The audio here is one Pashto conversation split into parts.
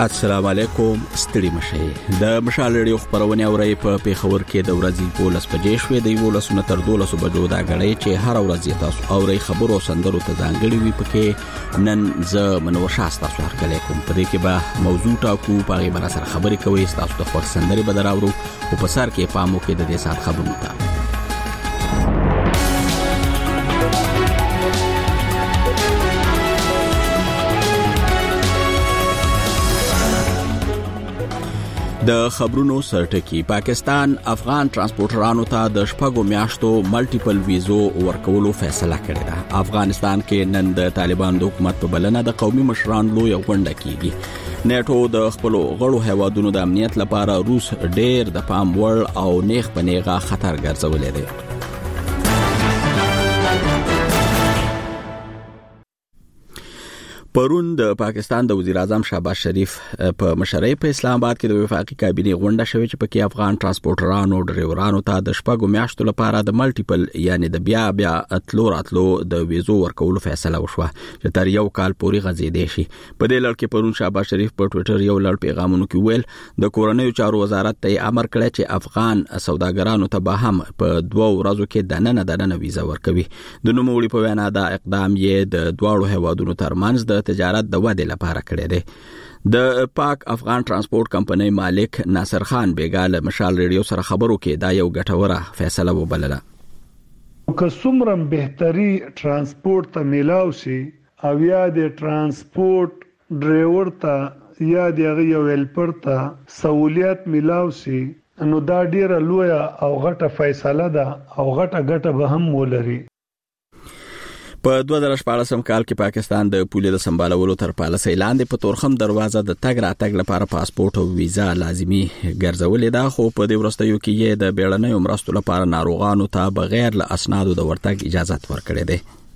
السلام علیکم ستړي مشه د مشال ریډیو خبرونه اوري په پیښور کې د ورځې په 10 بجې شوې د 12 تر 12 بجو دا غړې چې هر ورځ تاسو اوري خبرو سندرو ته ځانګړي وي پکې نن ز منور شاسته تاسو هرکلیکم په دې کې به موضوع ټاکو په غیبه سره خبرې کوي تاسو د خپل سندري بدراورو او په سر کې پامو کې د دې سات خبرونه ته د خبرونو سرټکی پاکستان افغان ترانسپورټرانو ته د شپږو میاشتو ملټیپل ویزو ورکولو فیصله کړې ده. افغانستان کې نن د طالبان د حکومت په بلنه د قومي مشرانو لوی غونډه کیږي. نیټو د خپل غړو هیوادونو د امنیت لپاره روس ډیر د پام وړ او نیغ په نیغه خطر ګرځولې ده. پرون د پاکستان د وزیر اعظم شهباز شریف په مشرۍ په اسلام آباد کې د وفاقي کابینې غونډه شوې چې پکې افغان ترانسپورټرانو ډرایورانو ته د شپږو میاشتو لپاره د ملټیپل یعنی د بیا اتلو راتلو د ویزو ورکولو فیصله وشوه چې تر یو کال پورې غځېدې شي. په دې لړ کې پرون شهباز شریف په ټوئیټر یو لړ پیغامونو کې ویل د کورنیو چارو وزارت ته امر کړی چې افغان سوداګرانو ته به هم په 2 ورځو کې دننه ویزا ورکوي. د نوموړي په وینا دا اقدام یې د دواړو هیوادونو ترمنځ د تجارت د ودې لپاره کړی دی. د پاک افغان ترانسپورټ کمپنۍ مالک ناصر خان بیګال مشال ریډیو سره خبرو کې دا یو ګټوره فیصله وبلله. که څومره بهتري ترانسپورت ته ملاو شي او یا د ترانسپورت ډرایور ته یا د یو هیلپر ته سہولیت ملاو شي نو دا ډیره لوی او غټه فیصله ده او غټه به هم ولري. په 2014 کال کې پاکستان د پولې د سمبالولو تر پالیسۍ لاندې په تورخم دروازه د تګ راتګ لپاره پاسپورت او ویزا لازمي ګرځولې ده، خو په دې وروستیو کې یې د بیړنیو مرستو لپاره ناروغانو ته بغیر له اسنادو د ورتګ اجازه ورکړې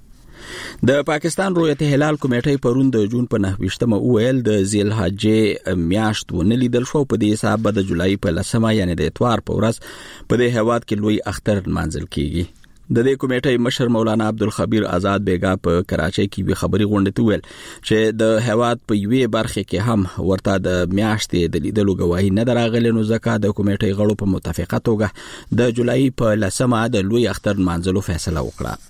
ده. د پاکستان رویت هلال کمیټې پرون د جون په 9 اویل د ذیل حجې میاشت ونه لیدل شو. په دې حساب د جولای په 10 یعنی د اتوار په ورځ په دې هواد کې لوی اختر منځل کیږي. د دې کمیټې مشر مولانا عبدالخبیر آزاد بیگا په کراچۍ کې به خبري غونډه ته ویل چې د هواد په یوې برخه کې هم ورته د میاشتې د لیدلو گواهی نه دراغلی، نو ځکه د کمیټې غړو په متفقه توګه د جولای په 10 د لوی اختر منځلو فیصله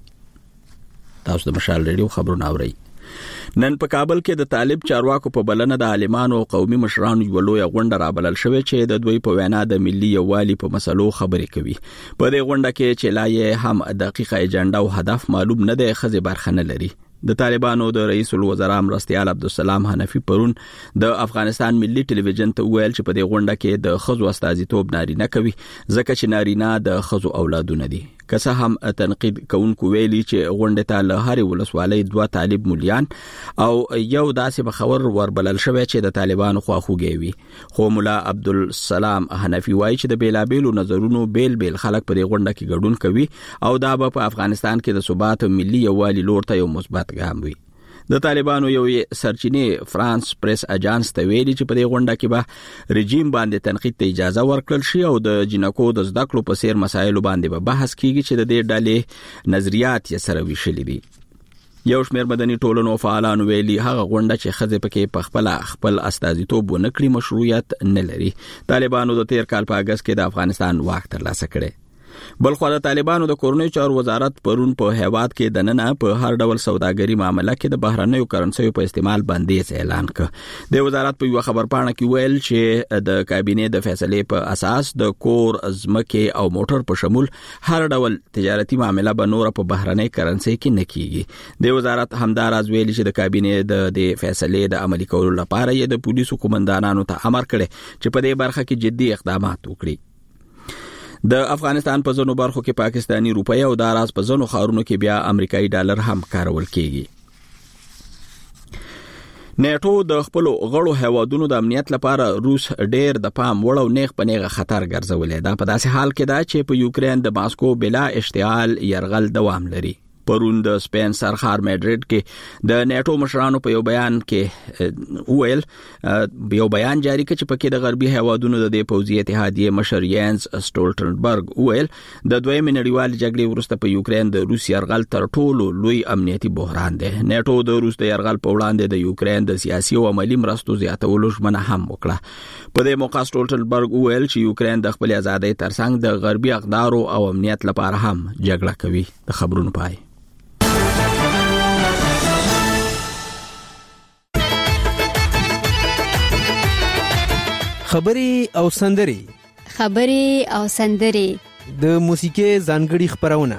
وکړه. تاسو د مشال ریډیو خبرونه اورئ. نن په کابل کې د طالب چارواکو په بلنه د عالمانو او قومي مشرانو یو لوی غونډه رابلل شوې چې د دوی په وینا د ملي یووالي په مسلو خبرې کوي. په دې غونډه کې چې لا یې هم دقیقه اجنډا او هدف معلوم نه دی، خزي برخه نه لري. د طالبانو د رئیس الوزرا مرستیال عبدالسلام حنفی پرون د افغانستان ملي ټلویزیون ته ویل چې په دې غونډه کې د خزو استازیتوب نارینه کوي ځکه چې نارینه د خزو اولادونه دي. که څه هم تنقید کوونکو ویلي چې غونډه ته له هر ولسوالۍ 2 طالب مولیان او یو داسې بخور وربلل شوی چې د طالبانو خواخوږي وي، خو مولا عبدالسلام حنفی وایي چې د بیلابیلو نظرونو بیل خلک په دې غونډه کې ګډون کوي او دا به په افغانستان کې د ثبات او ملي یووالي لور ته یو مثبت ګام وي. د طالبانو یو سرچینه فرانس پریس اجانس ته ویلي چې په دې غونډه کې به رژیم باندې تنقید ته اجازه ورکړل شي او د جنکو د زده کړو په سیر مسایلو باندې به بحث کیږي چې د دې ډلې نظریات یې سره ویشلي دي. یو شمېر مدني ټولنو فعالانو ویلي هغه غونډه چې خزه پکې په خپل استازیتوب ونکړي مشروعیت نه لري. طالبانو د 13 کال په اگست کې د افغانستان واک ترلاسه کړي. بلخو د طالبانو د کورنیو چارو وزارت پرون په هیواد کې دننه په هر ډول سوداګري معاملې کې د بهرنیو کرنسیو په استعمال بندیز اعلان کړ. د وزارت په یو خبرپاڼه کې ویل چې د کابینې د فیصلې په اساس د کور ځمکې او موټر په شمول هر ډول تجارتي معاملې به نور په بهرنۍ کرنسي کې نه کیږي. د وزارت همداراز ویل چې د کابینې د فیصلې د عملي کولو لپاره یې د پولیسو قومندانانو ته امر کړی چې په دې برخه کې جدي اقدامات وکړي. د افغانستان په ځینو برخو کې پاکستانی روپۍ او د راز په ځینو ښارونو کې بیا امریکایي ډالر هم کارول کیږي. نیټو د خپل غړو هیوادونو د امنیت لپاره روس ډیر د پام وړ او نیغ په نیغه خطر ګرځولې ده. په داسې حال کې ده چې په یوکرين د ماسکو بلا اشتعال يرغل دوام لري. پرون د سپین سرخار میډریډ کې د نیټو مشرانو په یو بیان کې ویل یو بیان جاری کړ چې پکې د غربي هیوادونو د پوځي اتحادیې مشر یانس سټولټنبرګ ویل د دویمې نړیوالې جګړې وروسته په یوکرين د روس یرغل تر ټولو لوی امنیتي بحران دی. نیټو د روس د یرغل په وړاندې د یوکرين د سیاسي او عملی مرستو زیاتولو ژمنه هم وکړه. په دې موقع سټولټنبرګ ویل چې یوکرين د خپل ازادۍ ترڅنګ د غربي اقدارو او امنیت لپاره هم جګړه کوي. د خبرونو پای خبري او سندري د موسیقي ځانګړي خبرونه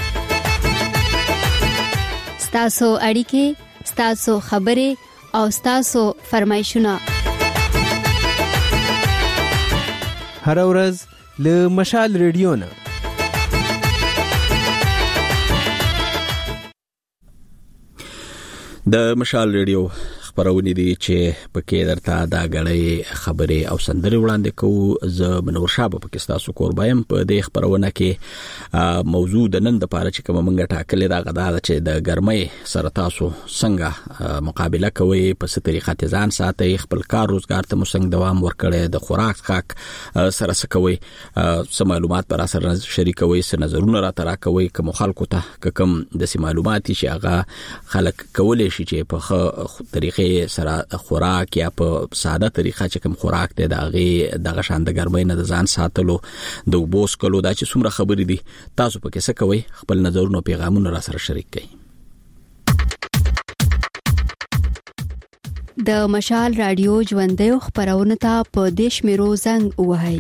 ستاسو اړیکې ستاسو خبري او ستاسو فرمایشونه هر ورځ له مشال ریډیو نه د مشال ریډیو خبرونه دي چې پکې درته دا غړې خبرې او سندري وړاندې کوو. زه منور شابه پکې تاسو قربایم. په دې خبرونه کې موضوع د نن د پاره چې کوم منګه ټاکلې دا غدا چې د ګرمۍ سره تاسو څنګه مقابله کوئ، په څه طریقه ځان ساتئ، خپل کار روزګار ته څنګه دوام ورکړئ، د خوراک خاک سره څه کوئ، څه معلومات پر سره شریکوي، څه نظرونه را ترا کوي، کوم خلکو ته کوم د معلومات چې هغه خلک کولای شي چې په طریقې سره خوراک یا په ساده طریقه چې کوم خوراک دی دغه شان د ګرمۍ نه ځان ساتلو، د وبوس کولو، دا چې څومره خبرې دي تاسو پکې څه کوئ، خپل نظرونه او پیغامونه را سره شریک کړئ. د مشال رادیو ژوندۍ خبرونه ته په دیش میرو زنګ وهاي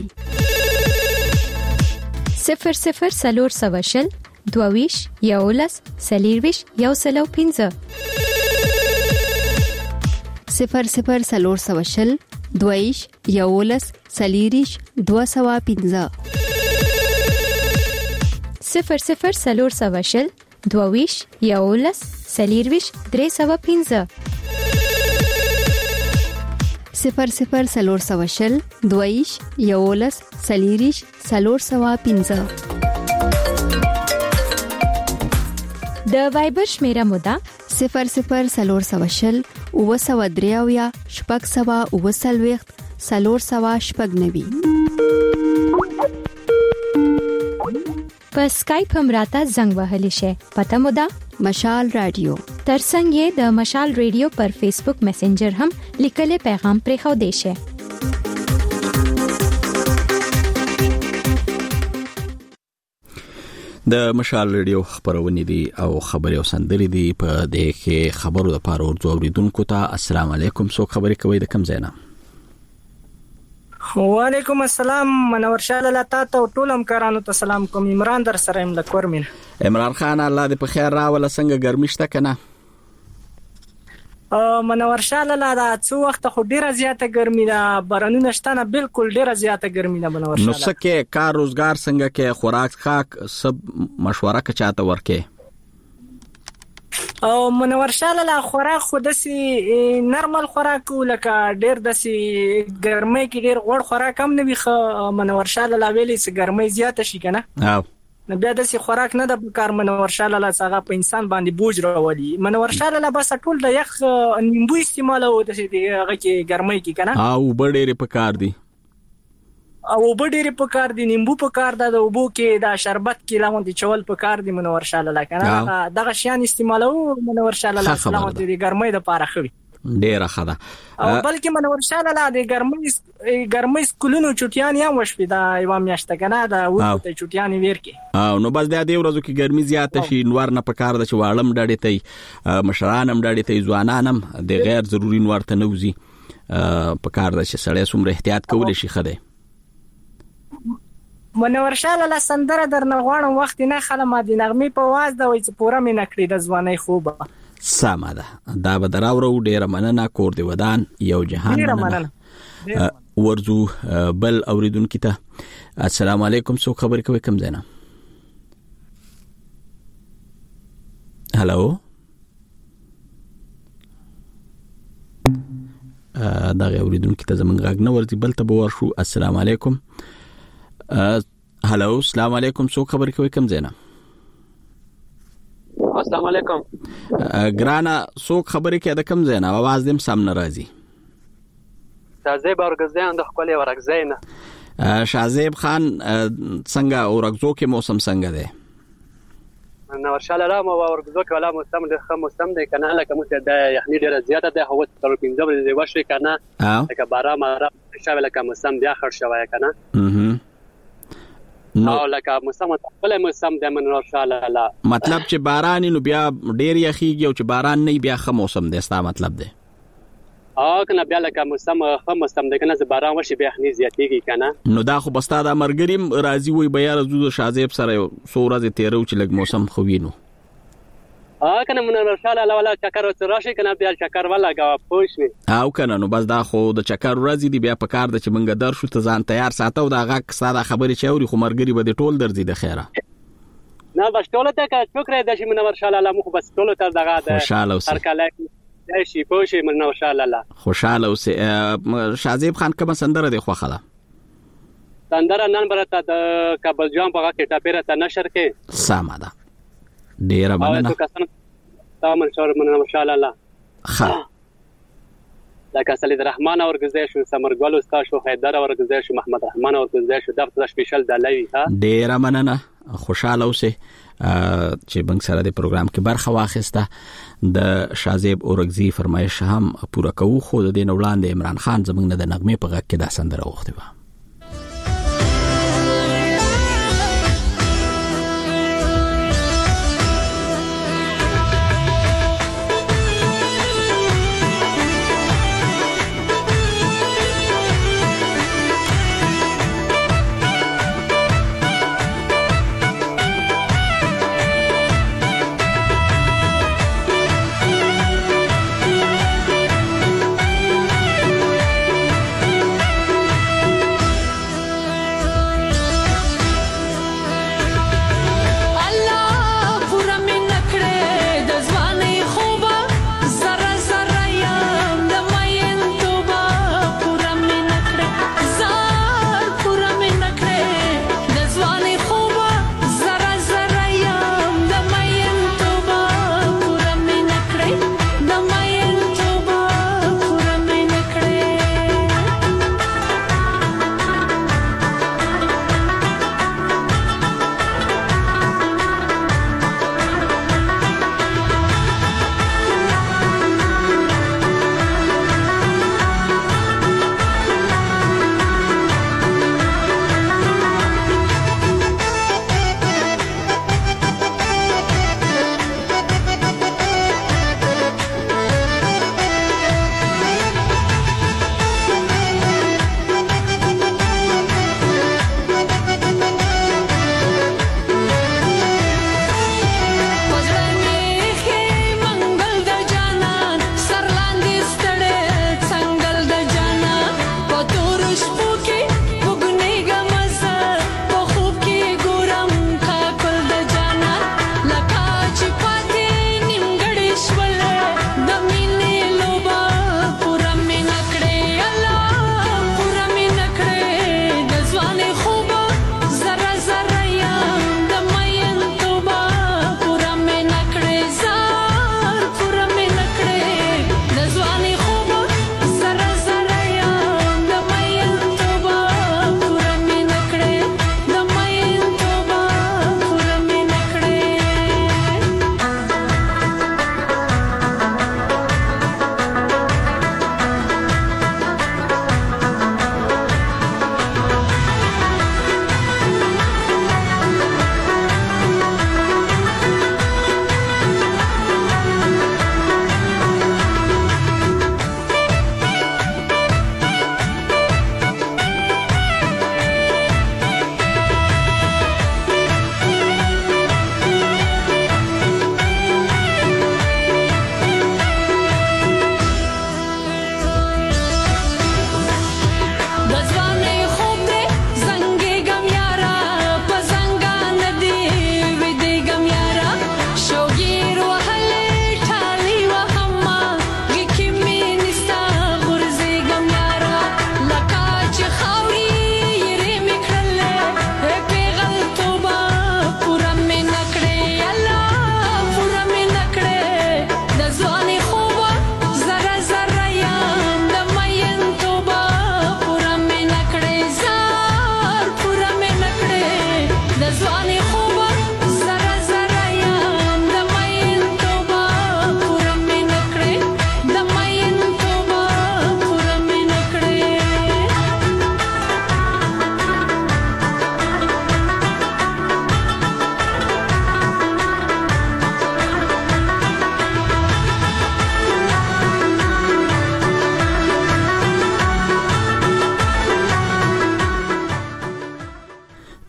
00 22 یولس سلیرویش یو سلو 15 00 22 یولس سلیریش 215 00 22 یولس سلیرویش 315 00 22 یولس سلیریش 315 د وایبر شمیره مودا 00 وسودریاویا شپږ سوا وسلويخت سلور سوا شپږ نوي. په سکایپ هم راته زنګ وهلی شي. پته مودا مشال رادیو. ترڅنګ یې د مشال رادیو پر فیسبوک میسنجر هم لیکلي پیغام پرې خو دی شي. د مشال ریډیو خبرونه دي او خبري او سندري دي. په دې کې خبرو د پاره ورځو اوریدونکو ته السلام علیکم. څوک خبري کوي د کم ځای نه؟ وعلیکم السلام. منور شاه لاله تاسو ټول همکارانو ته سلام کوم. عمران در سره یم لکورمن. عمران خان الله دې په خیر راوله. څنګه ګرمي شته کنه؟ منور شاه لاله دا څو وخت خو ډیره زیاته ګرمي ده، بارانونه شته نه، بالکل ډیره زیاته ګرمي ده. منور شاه نو څه کار روزګار څنګه کې، خوراک خاک سب مشوره که چاته ورکې؟ او منور شاه لاله خوراک خو دسي نارمل خوراک لکه ډیر دسي ګرمي کې ډیر غوړ خوراک هم نه وي. خو منور شاه لاله ویلي چې ګرمي زیاته شي کنه، نو بیا داسې خوراک نه د کار. منور شاه لاله څنګه په انسان باندې بوج راولي. منور شاه لاله بس ټول د یخ نیمبو استعمال او د هغه کې ګرمۍ کې کنه، او بډېری په کار دي، نیمبو په کار ده، د وبو کې دا شربت کې لاندې چول په کار دي. منور شاه لاله کنه دغه شیان استعمالو. منور شاه لاله سلام د ګرمۍ د پاره خوي ډیره خده. او بلکې منور شاه لاله د ګرمۍ سکولونو چټیان هم وشپې دا یو میاشته کنه، دا وته چټیان ورکی. او نو بس د دې ورځو کې ګرمي زیاته شي، نور نه پکار ده چې واړم ډاډې ته مشرانم ډاډې ته ځوانانم د غیر ضروري نور ته نوزي. پکار ده چې سړی سمره احتیاط کولی شي. خده منور شاه لاله سندره درنه غواړم، وخت نه خلم د نغمې په واز دا وای چې پوره مې نکړې د ځواني خوبه. سمه ده، دا به دراورو. ډیره مننه. کور دی ودان یو جهان. ډیره مننه. ورځو بل اوریدونکو ته السلام علیکم. څوک خبرې کوي کم ځای نه؟ هالو دا اوریدونکو ته زمونږ غږ نه ورځي، بل ته به ورشو. السلام علیکم. هالو السلام علیکم. څوک خبرې کوي کم ځای نه؟ السلام علیکم. ګرانا څوک خبرې کې د کم زینا आवाज دیم سم ناراضي. شازیب اورګزیان د خپل ورګزین. شازیب خان څنګه اورګزو کې موسم څنګه دی؟ نو ورشاله را مو اورګزو کې ولا موسم د خم موسم دی کنه لکه مو د یخنی ډیره زیاته ده هو تر 15 ورځې وشي کنه لکه بارا مارا شاوله لکه موسم دی اخر شوی کنه. نو لکه موسم خپل موسم د من ورشاله لا مطلب چې باران نو بیا ډیر یخیږي او چې باران نه بیا خم موسم دی ستا مطلب دی؟ کنه بیا لکه موسم خم موسم دی کنه باران وشي بیا یخنی زیاتیږي کنه. نو دا خو بستا د مرګریم راضي وي بیا رزو شازیب سره سورازه تیرو چې لګ موسم خو وینو. کنه من ورشاله لا ولا چکر راشي کنه بیا چکر ولا غوا پوښوي او کنه نو بس دا خو د چکر ورځي دی بیا په کار د چې منګه در شو ته ځان تیار ساتو دا غاک ساده خبرې چوري خو مرګري به د ټول درځي د خیره. نه بس ټول ته کا فکر د چې من ورشاله لا مخ بس ټول ته دغه خوشاله اوسه هر کله شي پوښي من ورشاله لا خوشاله اوسه. شازیب خان کوم سندره دی خو خلا سندره نن برته د کابل جام په کې ټاپیره ته نشر کې ساما ده ډیره مننه تمام شور من ورشاله لا ها لکه سلید رحمان اورګزې شو سمرګل استاد شو حیدر اورګزې شو محمد رحمان اورګزې شو دغه سپیشل د لوي ها ډیره مننه خوشاله اوسه چې بنګ سره د پروګرام کې برخه واخیسته. د شازیب اورګزی فرمایش هم پوره کوو خو د دین وړاندې عمران خان زمنګ نه د نغمه په غږ کې دا سندره وخته و.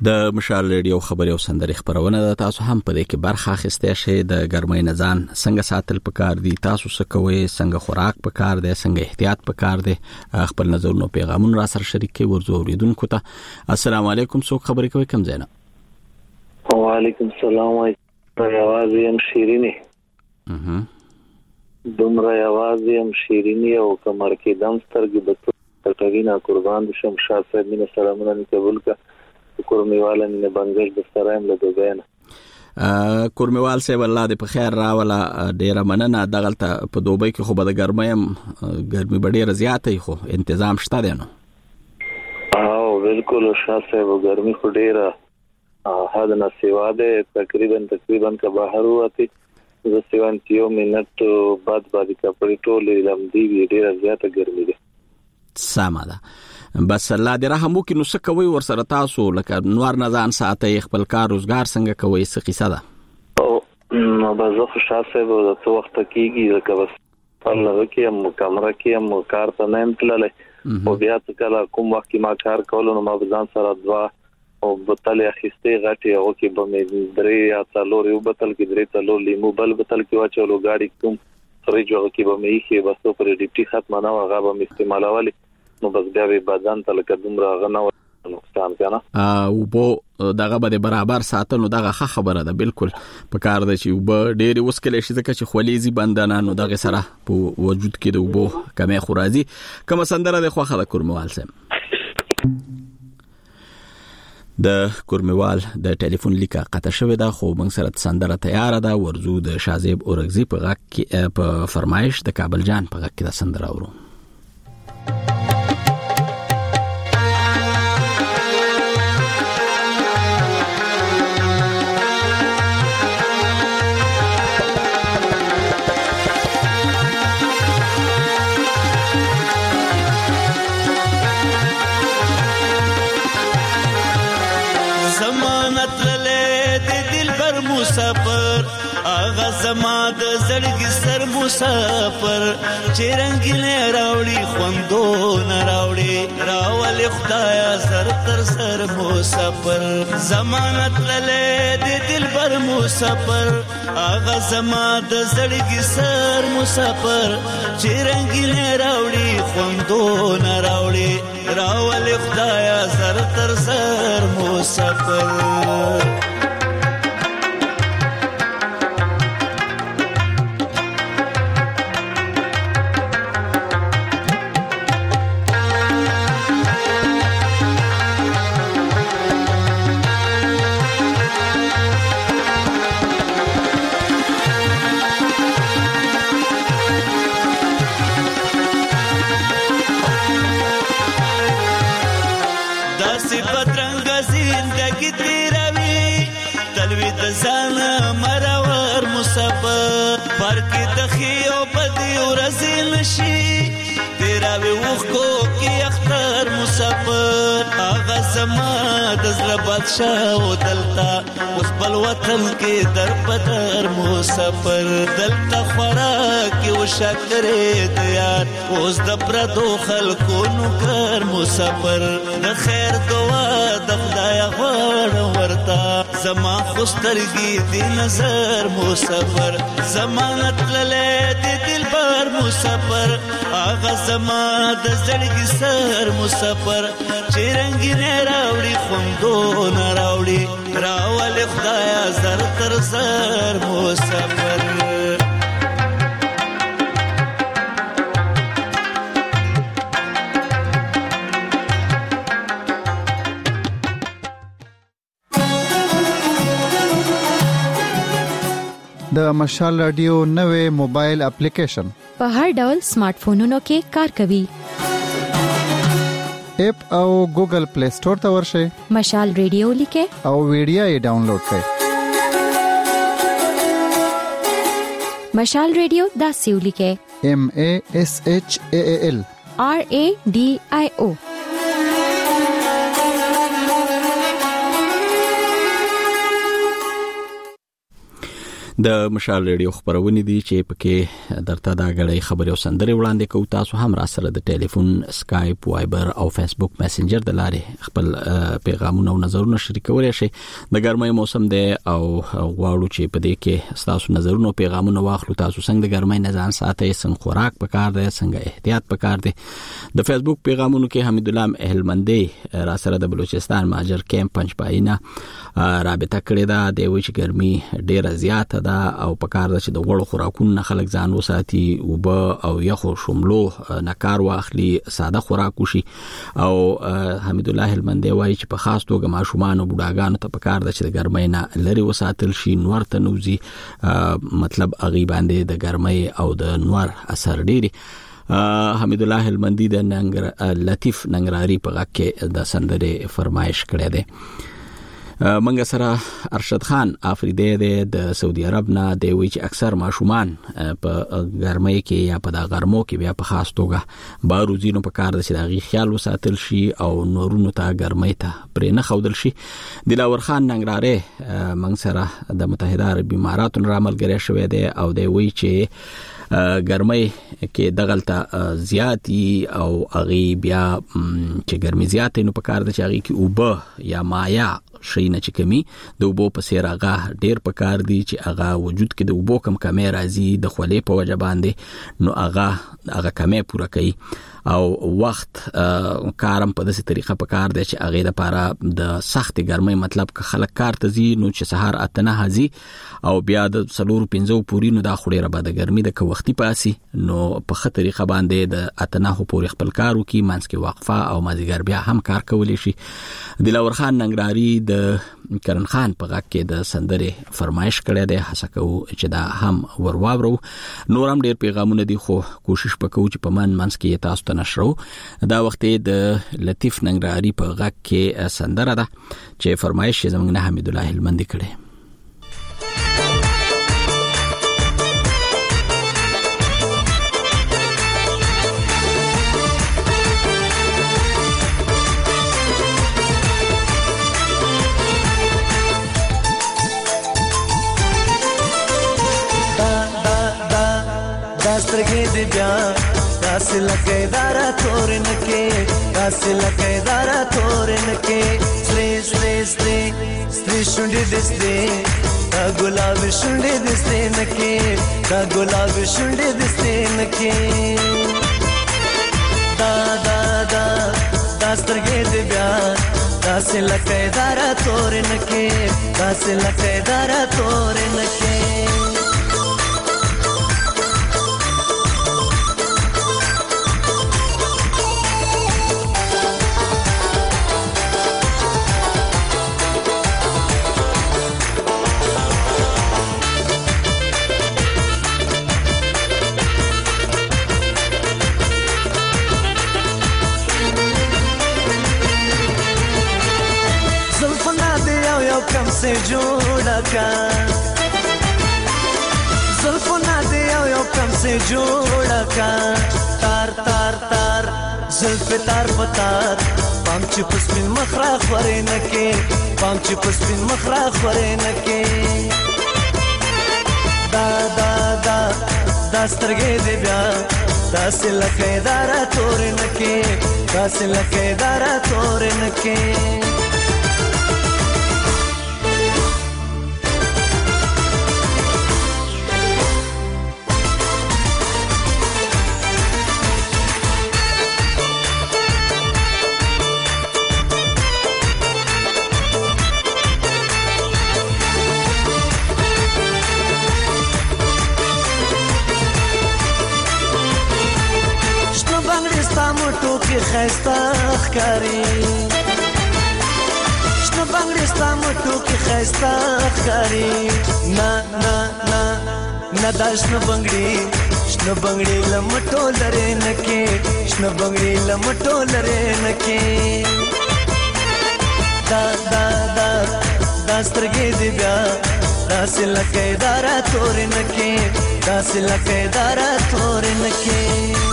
د مشال ریډیو خبري او سندري خبرونه د تاسو هم په دې کې برخه اخیستئ شئ. د ګرمۍ نه ځان څنګه ساتل پکار دي، تاسو څه کوئ، څنګه خوراک پکار دی، څنګه احتیاط پکار دی، خپل نظرونه پیغامونه را سره شریک کړئ. ورزو اوریدونکو ته السلام علیکم. څوک خبرې کوي کوم ځای نه؟ وعلیکم السلام. یوازې هم شیرینی دومره یوازې هم شیرینی او کمر کې دم سترګې د تټوینا قربان شم. شاه صاحب مینه سلامونه قبول کا کورمیوال نه بنګل د سرایم له دوبین کورمیوال صاحب الله دې په خیر راولا. ډیره مننه. دغلته په دوبۍ کې خو به د ګرمۍ ډیره زیاته خو تنظیم شته دی نو؟ او بالکل شاه صاحب ګرمۍ خو ډیره حد نه سیوا ده. تقریبا که بهر وتی زه 70 منټ بعد کپڑے ټول لمدي ډیره زیاته ګرمۍ ده. سمه ده. بس الله دې رحم وکړي. نو څه کوي ورسره تاسو؟ لکه نور نه ځان ساتي، خپل کار روزګار څنګه کوي، څه قصه ده؟ او بازه خو شاه صاحب د څو وخت کېږي لکه بس الله کې هم کمره کې هم کار ته نه تللې او بیا کله کوم وخت ما کار کولو نو ما ځان سره دوا او بوتل اخیستې غټي او کې به مې درې یا څلور یو بوتل کې درې څلور لیمو بل بوتل کې واچولو گاډي کوم فریج او کې به مې یې بس پر ډیپټي ختم نه هغه به استعمالولې نو بس بیا به بدن ته لکه دومره غنه نقصان کنه او بو دغه به برابر ساتنو دغه خبره ده. بالکل په کار ده چې وب ډېر وسکل شي ځکه چې خوليزي بندانه نو دغه سره په وجود کې د وبو کمه خورازي کوم سندره د خوخه د کورمیوال سم. د کورمیوال د ټلیفون لیکه قطع شوې ده خو موږ سره سندره تیار ده. ورزو د شازیب اورغزي په غږ کې په فرمایش د کابل جان په غږ کې د سندره اورو. زما د زړګي سر مسافر چې رنگینه راوړي خوندو نه راوړي راولې خدایا سر تر سر مسافر ضمانت لله د دلبر مسافر اغه زما د زړګي سر مسافر چې رنگینه راوړي خوندو نه راوړي راولې خدایا سر تر سر مسافر. زما د زړه بادشاہ او دلتا اوس بل وطن کې در بدر مسافر دلتا خوراک او شکرې د یار اوس د پردو خلکو نو کر مسافر د خیر دعا د خدای غوړ ورتا زما خوسترګي دی نظر مسافر ضمانت لله د دلبر مسافر اغه زما د زړګي سر مسافر چې رنگینه راوړي خوندو نه راوړي راولې خدایا زر تر زر مسافر. د مشال رادیو نوې موبایل اپلیکیشن په هر ډول سمارټ فونونو کې کار کوي. اپ او ګوګل پلی سٹور ته ورشئ، مشال ریډیو لیکه او ویډیو یې ډاونلوډ کړئ. مشال ریډیو دا سیو لیکه MASHAAL RADIO. د مشال ریډیو خبرونه دي چې پکې درته دا غړې خبري او سندري وړاندې کوو. تاسو هم را سره د ټلیفون، سکایپ، وایبر او فیسبوک میسنجر د لارې خپل پیغامونه او نظرونه شریکولای شئ. د ګرمۍ موسم دی او غواړو چې په دې کې تاسو نظرونه او پیغامونه واخلو. تاسو څنګه د ګرمۍ نه ځان ساتئ، څنګه خوراک پکار دی، څنګه احتیاط پکار دی. د فیسبوک پیغامونو کې حمید الله اهلمندی را سره د بلوچستان ماجر کیمپ پنځپاینه رابطه کړې ده. د وچ ګرمي ډیره زیاته ده او پکار ده چې د غوړو خوراکونو خلک ځان وساتي، وبو او یخو شملو نه کار واخلي، ساده خوراک وشي. او حمید الله اهلمندی وایي چې په خاص توګه ماشومان او بوډاګانو ته پکار ده چې د ګرمۍ نه لري وساتل شي، نور ته نوزي. مطلب اغي باندې د ګرمۍ او د نور اثر ډیری. حمید الله اهلمندی د لطیف ننګرهاري په غږ کې د سندرې فرمایش کړی دی. منګه سره ارشد خان افریدی د سعودي عرب نه دی وی چې اکثر ماشومان په ګرمۍ کې یا په د غرمو کې بیا په خاص توګه باروزینو په کار د شي خیال وساتل شي او نورونو ته ګرمۍ ته پرې نه خودل شي. دلاور خان ننګرهاري منګ سره د متحده عرب اماراتو را ملګری شوی دی او دی وی چې ګرمۍ کې دغلطه زیاتی او اغي بیا چې ګرمي زیاتې نو په کار د چاغي کې اوبه یا مایا شي نه چې کمی د اوبو په سیر هغه ډیر په کار دی چې هغه وجود کې د اوبو کم کمې راځي د خولې په وجه باندې نو هغه کمې پوره کوي. او وخت کارم په داسې طریقه په کار دی چې هغه د لپاره د سخت ګرمۍ مطلب که خلک کار ته ځي نو چې سهار اتنه هزي او بیا د 4-5 پوری نو دا خوري را بعد ګرمي د وختي پاسي نو په خه طریقه باندې د اتنه پوری خپل کار وکي، مانس کې وقفه او مازیګر بیا هم کار کولی شي. دلاور خان ننګرهاري د کرن خان په غږ کې د سندرې فرمایش کړی دی. هڅه کوو چې دا هم ورواورو. نور هم ډیر پیغامونه دي خو کوشش وکړو چې په مانس کې تاسو ته نشرو. دا وخت د لطیف ننګرهاري په غږ کې سندره ده چې فرمایش یې زموږ نه حمید الله اهلمندی کړی. داسترګې دې بیا داسې لکه دارا تورن کې، داسې لکه دارا تورن کې، سری سری سری سری شونډې دسته دا ګلاب شونډې دسته نکې، دا ګلاب شونډې دسته نکې. دا دا دا داسترګې دې بیا داسې لکه دارا تورن کې، داسې لکه دارا تورن کې. से जोड़ा का जुल्फना दे यो कम से जोड़ा का तार तार तार जुल्फ तार पतार पांच पुष्पिन मखरा खरे नके, पांच पुष्पिन मखरा खरे नके. दा दा दा दास्तरगे दे ब्या दास लके दारा तोरे नके, दास लके दारा तोरे नके. خسته ښکاری شنه بنگړي ستا مټو کې خسته ښکاری نا نا نا نا دا شنه بنگړي لمټو لري نکې، شنه بنگړي لمټو لري نکې. دا دا دا داسترګې دې بیا داسې لکه دارا تور نکې، داسې لکه دارا تور نکې.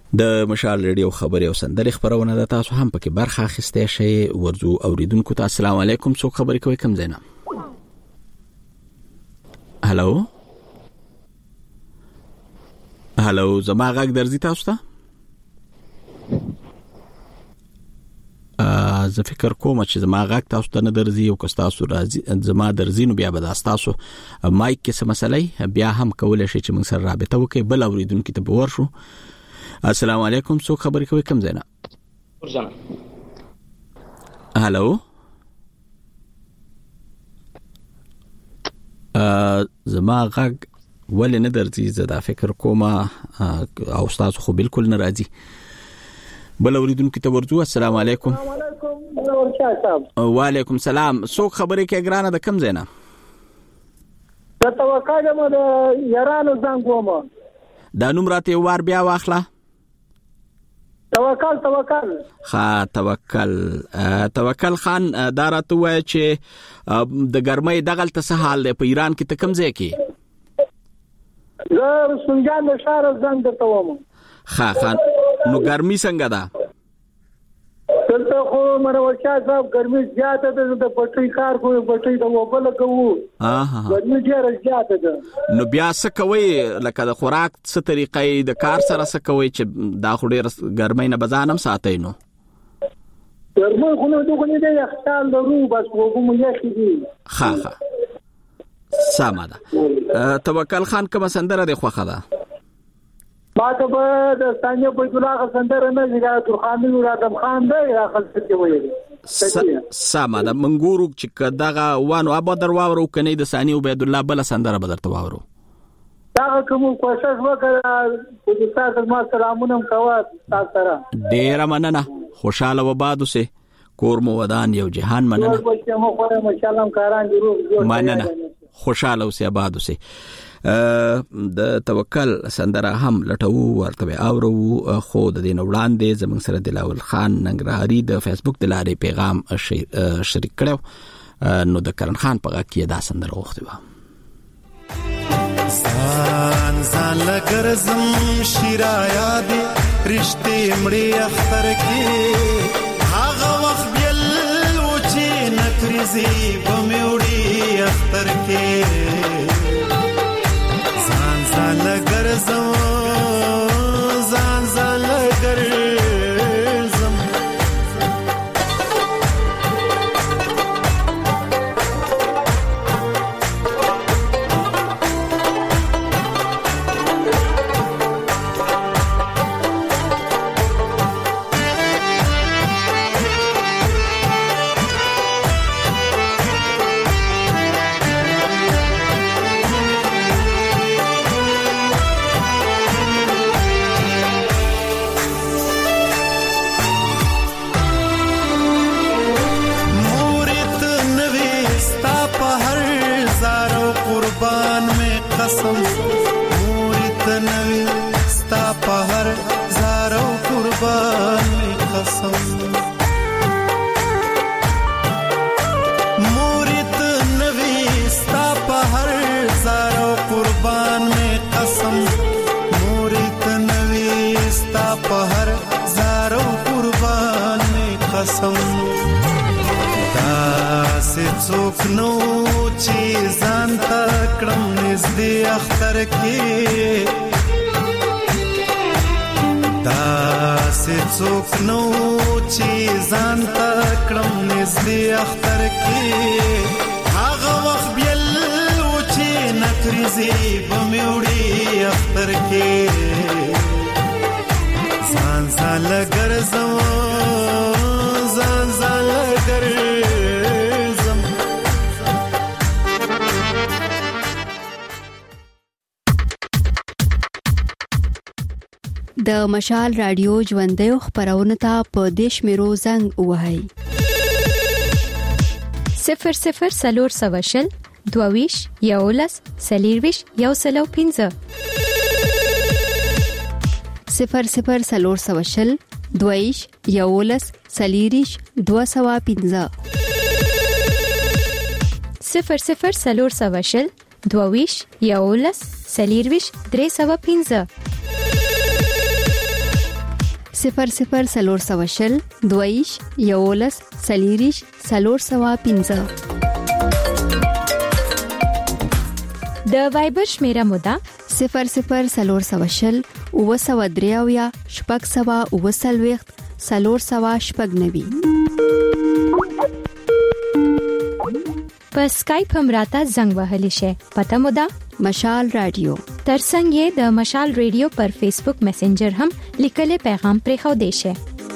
د مشال ریډیو خبري او سندري خبرونه د تاسو هم پکې برخه اخیسته شي. ورزو اوریدونکو ته السلام علیکم. څوک خبري کوي کوم زینا؟ هالو زما غږ درځي تاسو ته؟ زه فکر کوم چې زما غږ تاسو ته نه درځي او که تاسو راځي زما درځي نو بیا به تاسو مایک کې څه مسئله بیا هم کولای شي چې موږ سره رابطه وکړي. بل اوریدونکو ته به ورشو. السلام علیکم. څوک خبرې کوي کوم ځای نه؟ هالو زما غږ ولې نه درځي؟ زه دا فکر کوم او تاسو خو بالکل نه راځي. بل اوریدونکو ته ورځو. السلام علیکم. وعلیکم السلام. څوک خبرې کوي ګرانه د کوم ځای نه؟ د توکل مو د یارانو څنګه کوم دا نوم راته وار بیا واخله. توکل توکل خان دا راته وای چې د ګرمۍ دغلت څه حال دی په ایران کې؟ ته کوم ځای کې؟ زه سنجان د شهر زنګ درته وم. خان نو ګرمي څنګه ده؟ دلته خو مرورشاه صاحب ګرمي زیاته ده. د پټي کار کوو، پټي د وبل کوو. ګرمي ډیره زیاته ده. نو بیا څه کوي؟ لکه د خوراک څه طریقې د کار سره څه کوي چې دا خو ډیره ګرمۍ نه بزانم ساتي؟ نو ګرمۍ خو نه دوه نه دی خپل درو بس وګمو یې کیږي. سمه ده. توکل خان کوم سندره د خوخه ده؟ ما ته به د ثانیه بیت الله سندره نه ځګه ترخاني ولادم خان دی راخل څه وایي. سمه ده. منګورو چې دغه وانو ابو درواورو کني د ثانیه عبد الله بل سندره بدرته واورو. دا کوم کوشش وکړه چې تاسو ما سلامونه کوه تاسو سره. ډیر مننه. خوشاله وبادو سه کور مو ودان یو جهان. مننه. مننه. خوشاله اوسه آباد اوسه. د توکل سندره هم لټو ورته اورو خو د دین وړاندې زمون سره دلاول خان ننګرهاري د فیسبوک د لارې پیغام شریک کړو. نو د کرن خان په کې دا سندره وخته و. ځان لګرزم شیرایا دي رشتې مړې اختر کې هغه وخت بل و چې نکرزي بموړي اختر کې ځان لګرزم ځان لګرزم څوک نو چې ځان تکړم نږدې اختر کې داسې څوک نو چې ځان تکړم نږدې اختر کې هغه وخت بل و چې نکرزي بموړي اختر کې ځان لګرزم ځان لګرزم. د مشال رادیو ژوندۍ خبرونه ته په دیش میرو زنګ وهاي 00 سلور سواشل دوویش یولس سلیرویش یوسلو 15 00 سلور سواشل دویش یولس سلیریش 215 00 سلور سواشل دوویش یولس سلیرویش 315 00 22 11 40 405. د وایبر شمیره مودا 00 903 شپږ 490. په اسکایپ هم راته زنګ وهلی شي. پته مودا مشال رادیو. ترڅنګ یې د مشال رادیو پر فیسبوک میسنجر هم لیکلي پیغام پرېښو دی شي.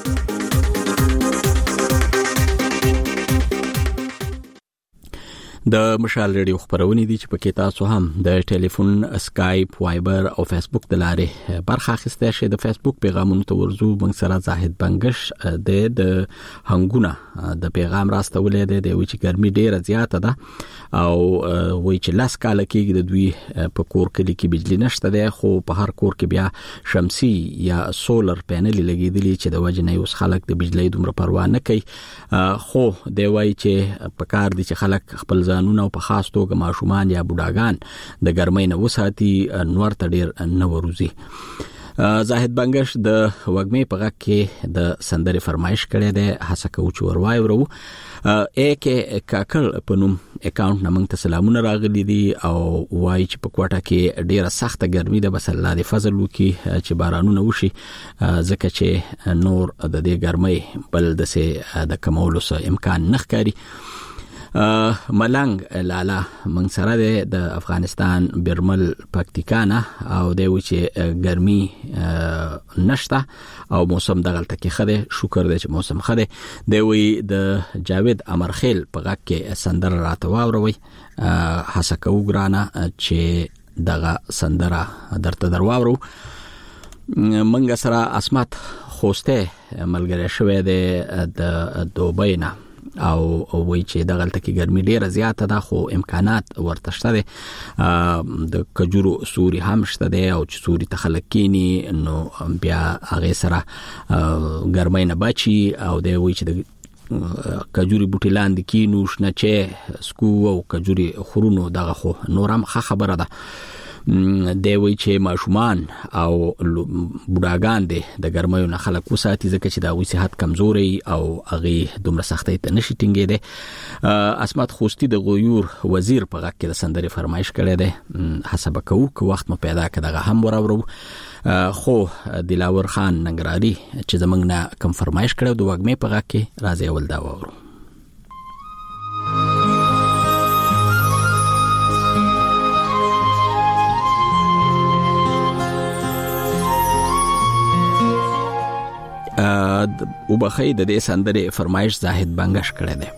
د مشال ریډیو خبرونه دي چې پکې تاسو هم د ټلیفون، اسکایپ، وایبر او فیسبوک د لارې برخه اخیسته شئ. د فیسبوک پیغامونو ته ورزو موږ سره زاهد بنگش د هنګونه د پیغام راستولې ده. د وی چې ګرمي ډیره زیاته ده او وی چې لاس کال کېږي د دوی په کور کې بجلی نشته ده، خو په هر کور کې بیا شمسي یا سولر پینل لګیدلی چې د وجه نه اوس خلک د بجلی دومره پروا نه کوي. خو دی وای چې په کار دي چې خلک خپل ځانونه او په خاص توګه ماشومان یا بوډاګان د ګرمۍ نه وساتي، نور ته ډیر نه وروزي. زاهد بنگش د وګمې په غږ کې د سندرې فرمایش کړی دی. هڅه کوو چې ورو اکه کاکل په نوم اکاونټ نمنګ ته سلامونه راغلي دي او وایي چې په کوټه کې ډیره سخته ګرمي ده، بس الله دې فضل وکړي چې بارانونه وشي، ځکه چې نور د دې ګرمۍ بل د کمولو امکان نه ښکاري. ملنګ لالا من سره د افغانستان برمل پکتیکانا او د وچه ګرمي نشته او موسم دغلته کې خده، شکر دې چې موسم خده. دی وی د جاوید امرخیل په غږ کې سندره راته واوروي. هڅه کوو ګرانه چې دغه سندره درته درواورو. منګ سره اسمت خوسته ملګری شوی د دوبۍ نه او وای چې دغلته کې ګرمي ډیره زیاته ده، خو امکانات ورته شته ده. د کجورو سوري هم شته ده او چې سوري تخلق کینی نو بیا هغه سره ګرمۍ نه بچي. او دی وای چې د کجوري بوټي لاندې کینو شنه چې سکو او کجوري خورونو دغه خو نورم خبره ده. دی وی چې ماشومان او بوډاګان دي د ګرمۍ نه خلک وساتي، ځکه چې دا وی صحت کمزوري او هغه دومره سختۍ ته نشي ټینګې دي. اسمت خوستی د غیور وزیر په غږ کې د سندرې فرمایش کړی دی. حساب کوو که وخت مو پیدا کړه هم وراورو. خو دلاور خان ننګرالي چې زمنګ نه کم فرمایش کړو د وګمې په غږ کې راځي اول دا وورو. او بخې د دې سندرې فرمایش زاهد بنگش کړی دی.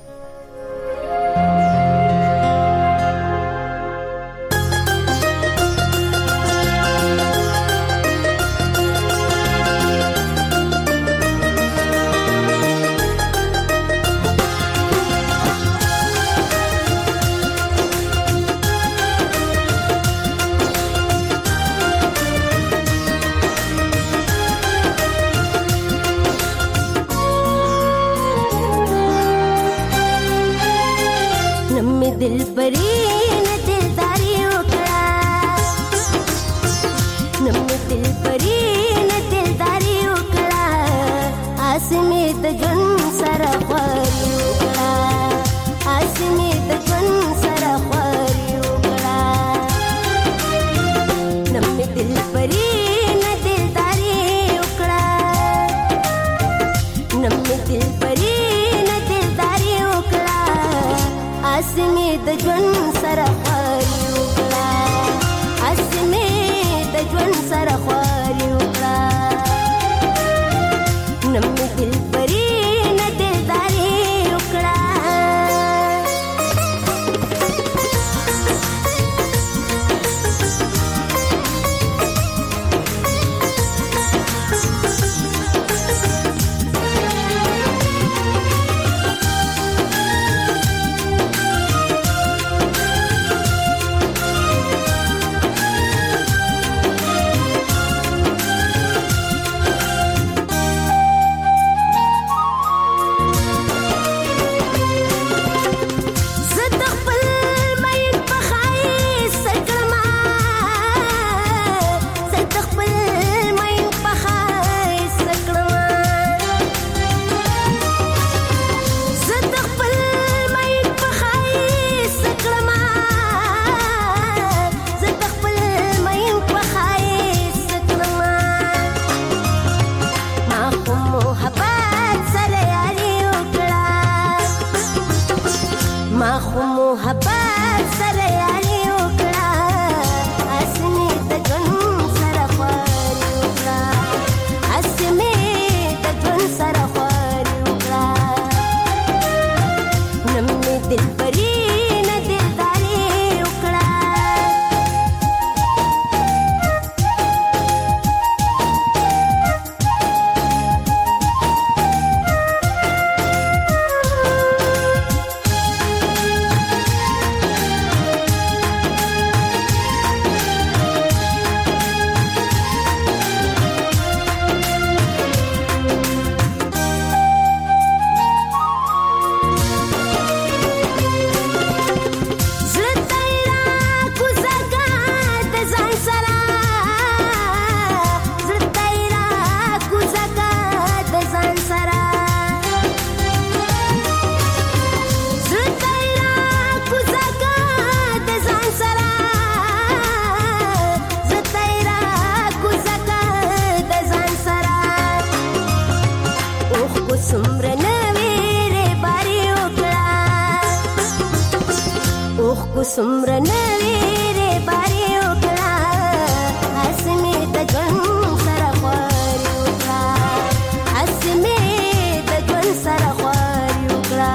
سمره نویره باری وکړه اسمه د ژوند سره خواري وکړه اسمه د ژوند سره خواري وکړه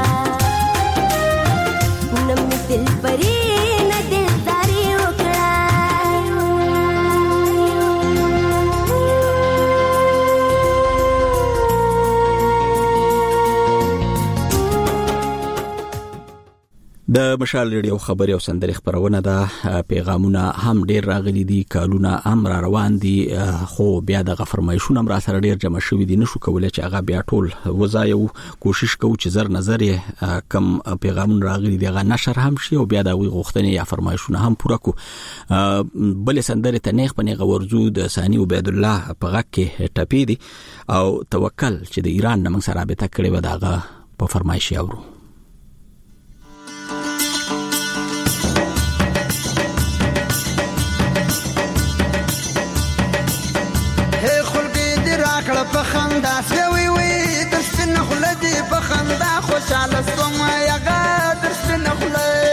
نم دل پری نه دلداري وکړه د مشال ریډیو خبري او سندري خبرونه ده پیغامونه هم ډیر راغلي دي کالونه هم را روان دي خو بیا د غفرمایشونه را سره ډیر جمع شوي دي نشو کولای چې هغه بیا ټول وزایو کوشش کوو چې زر نظر کم پیغامونه راغلي دي هغه نشر هم شي او بیا د غوښتنې یا فرمایشونه هم پوره کو بل سندري تنیخ پنیغه ورزو د ثاني عبید الله په غک کې ټپی دي او توکل چې د ایران نمنګ سره رابطه کړې و داغه په فرمایش اورو په خندا سوي وي درسن خلدي په خندا خوشاله سوم یا درسن خلدي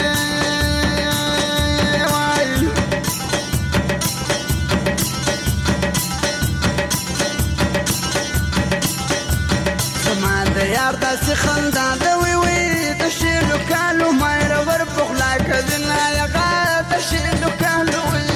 سما د یار داس خندا دوي وي د شیلو کالو مې ور په خلا کدنا یا د شیلو کالو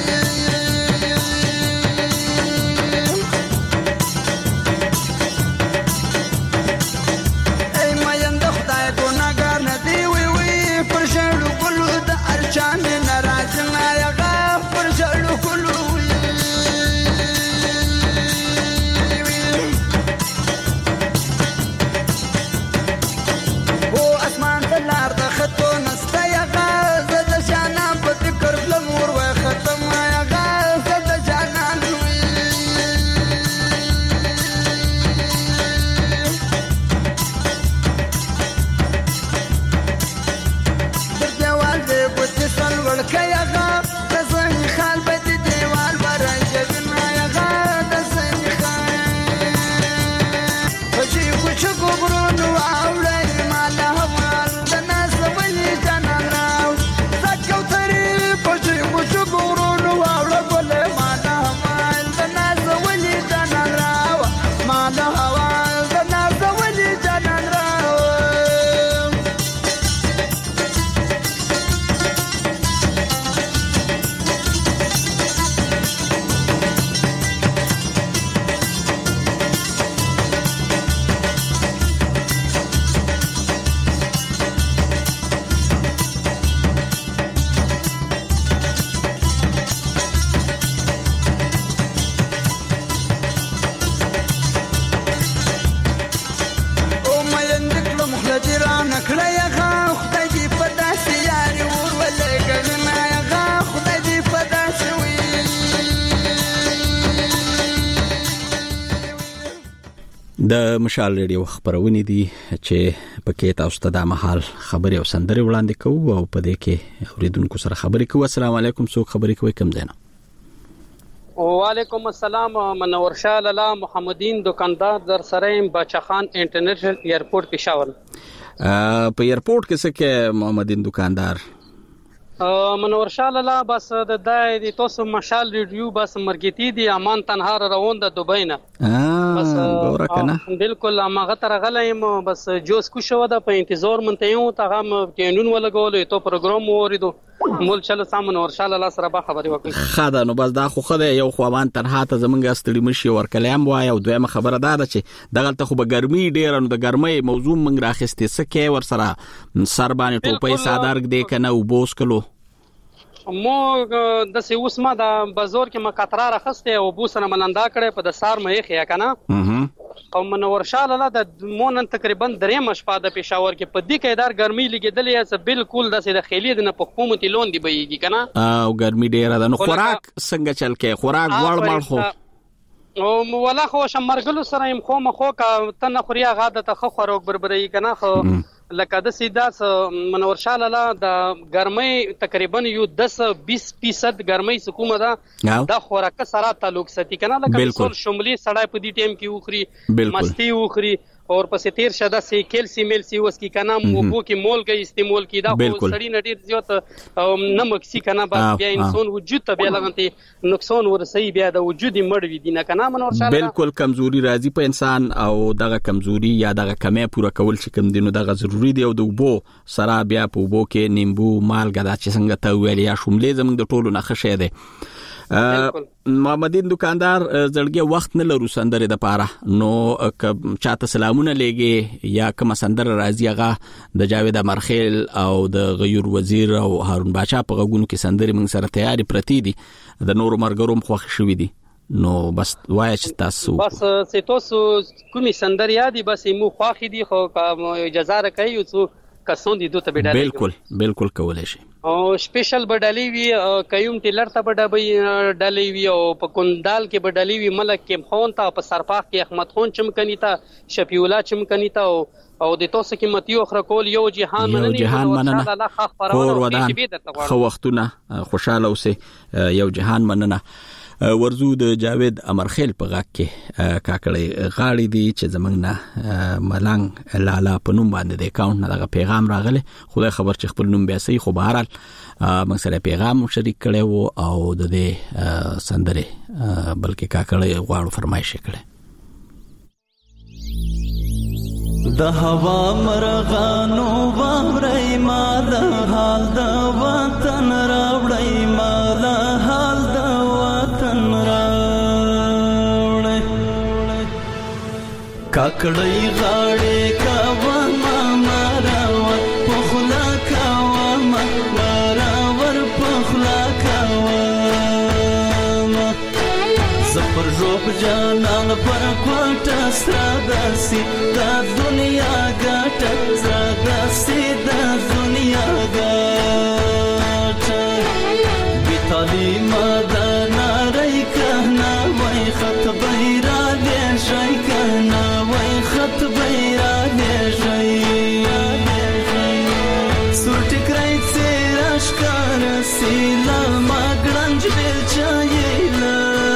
د مشال ریډیو خبرونه دي چې پکې تاسو ته د مهال خبري او سندري وړاندې کوو او په دې کې اوریدونکو سره خبرې کوو. السلام علیکم، څوک خبرې کوي کوم ځای نه؟ وعلیکم السلام، منور شاه لالا محمدین دکاندار در سره بچخان انټرنیشنل ایرپورټ پېښور. په ایرپورټ کې څه کې محمدین دکاندار؟ منور شاه لالا بس د دای د تاسو مشال ریډیو بس مرګتی دی امان تنهار روان د دوبۍ نه بس ګوره کنه بالکل ماغه تر غلایم بس جوس کو شو د په انتظار منته یو ته هم کینون ولګول ته پروګرام وریدو مول چلو سامون ورشال الله سره به خبري وکړي. خاله نو بس دا خو خدای یو خو امان تنها ته زمونږ استړي مشي ور کلام وای او دویمه خبره ده چې دغه ته خو به ګرمي ډیر نو د ګرمۍ موضوع منګ راخستې سکه ور سره سر باندې ټوپۍ صادر دې کنه او بوس کلو مو د سی اوس ما د بازار کې مقطره راخسته او بو سره ملندا کړي په د سار مې خیا کنه او منور شاله د مون تقریبا درې مشپا د پېښور کې په دې کې دار ګرمي لګیدلې چې بالکل د سې د خېلې د حکومت لون دی بيږي کنه او ګرمي ډیره ده. نو خوراک څنګه چل کې خوراک وړ مړ خو او ولا خو شمرګلو سره يم خو مخو کا تنه خوریا غاده ته خو خروق بربري کنه خو لکه د سیدا منور شاله د ګرمۍ تقریبا یو 10-20% ګرمۍ حکومت دا خوراک سره تعلق ساتي کنه لکه ټول شمولي سړای په دې ټیم کې وخري مستی وخري اور پسې تیر شده سي کیلسی وس کی کنه مو کې مولګه استعمال کی دا سړی نه ډیر زیات نمک سي کنه بیا انسان وجود ته بیا لغنتي نقصان ورسي بیا د وجود مړ وي دي نه کنه منور شاله بالکل کمزوري راځي په انسان او دغه کمزوري یا دغه کمه پوره کول چې کوم دینو دغه ضروری دی او د وبو سره بیا په وبو کې نیمبو مالګه دا چې څنګه ته ویل یا شوملې زموږ د ټولو نه خشه دی محمدین دکاندار زړګي وخت نه لرو سندره د پاره نو چاته سلامونه لګي یا کوم سندره راځي هغه د جاوید امرخیل او د غیور وزیر او هارون باچا په غوونو کې سندره موږ سره تیاری پرتی دي د نور مرګروم خوښ شوې دي نو بس وای چې تاسو بس تاسو کومي سندره یادي بس مو خوښ دي خو اجازه راکړئ او کسون دي دوته بدلې بالکل کولای شي او سپیشل بدلې وی کيوم ټیلر ته بدلې وی او په کندال کې بدلې وی ملک کې خون ته په سرپاخ کې احمد خون چمکنی ته شفیولا چمکنی ته او د تاسو قیمتي اخر کول یو جهان مننه کور ودان خو وختونه خوشاله اوسه یو جهان مننه ورزو د جاوید امرخیل په غاک کې کاکړې غاړي دي چې زمنګ نه ملنګ لالا په نوم باندې د اکاونټ نه دغه پیغام راغله خدای خبر چې خپل نوم بیا صحیح خو بهرال موږ سره پیغام شریک کړي وو او د دې سندره بلکې کاکړې غواړو فرمایش کړي د هوا مرغانو وامرای ما د حال د وطن راوړی ما د حال د وطن راوړی کاکړی غاړې کاوه ما ماراور پخلا کاوه ما ماراور پخلا کاوه زپر روب جانان پر کوټه سراداسي دا دنیا ګټه سراداسي دا دنیا ګټه بیتالی ماده ناری کهنا وای خط بیرا دې شي کهنا وای خط بیرا دې شي سوټ کرای سراش کار سیلا ما ګړنج بل چایلا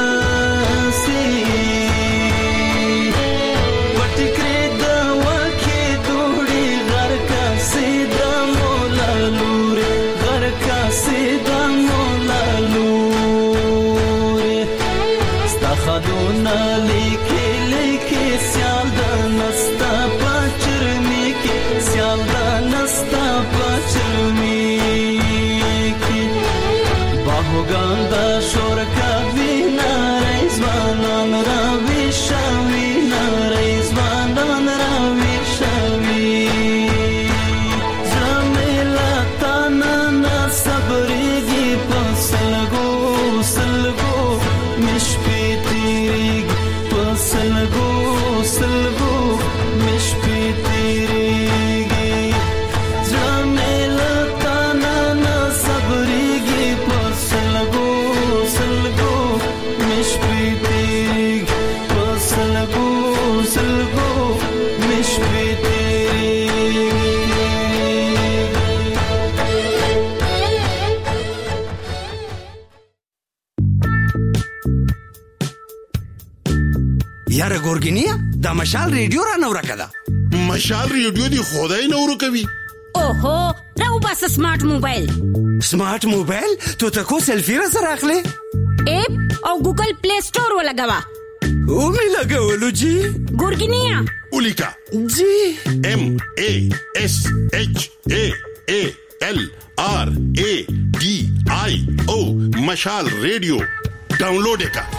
یاره ګورګینیا دا مشال ریډیو را نو راکدا مشال ریډیو دی خدای نو کوي اوهو راو بس سمارټ موبایل تو تکو سلفی را سره اخلي اپ او ګوګل پلی سٹور ولګوا او می لګولو جی ګورګینیا اولیکا جی ام ا اس اچ ا ا ال ار ا ډي آی او مشال ریډیو ډاونلوډ کا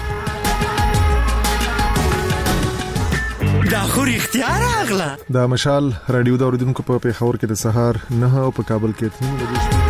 دا خو اختیار اغلا دا مشال رادیو دا اوریدونکو په پیښور کې د سهار 9 او په کابل کې 3 بجې